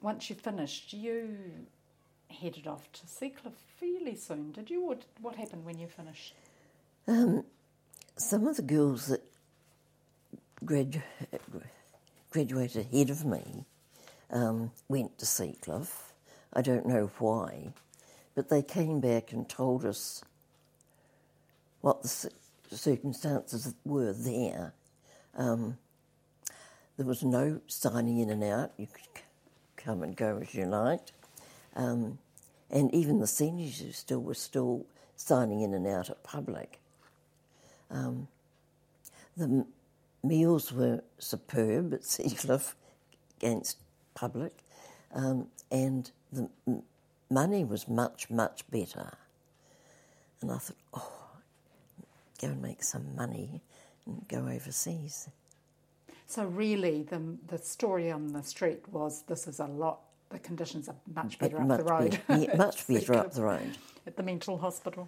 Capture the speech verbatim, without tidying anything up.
once you finished, you headed off to Seacliff fairly soon, did you? Or what happened when you finished? Um, some of the girls that gradu- graduated ahead of me um, went to Seacliff. I don't know why, but they came back and told us what the circumstances were there. Um, there was no signing in and out. You could come and go as you liked. Um, and even the seniors who still were still signing in and out at public. Um, the m- meals were superb at Seacliff against public, um, and the m- money was much, much better. And I thought, oh, go and make some money and go overseas. So really, the the story on the street was this is a lot. The conditions are much better But up much the road. Better, yeah, much better up the road. At the mental hospital.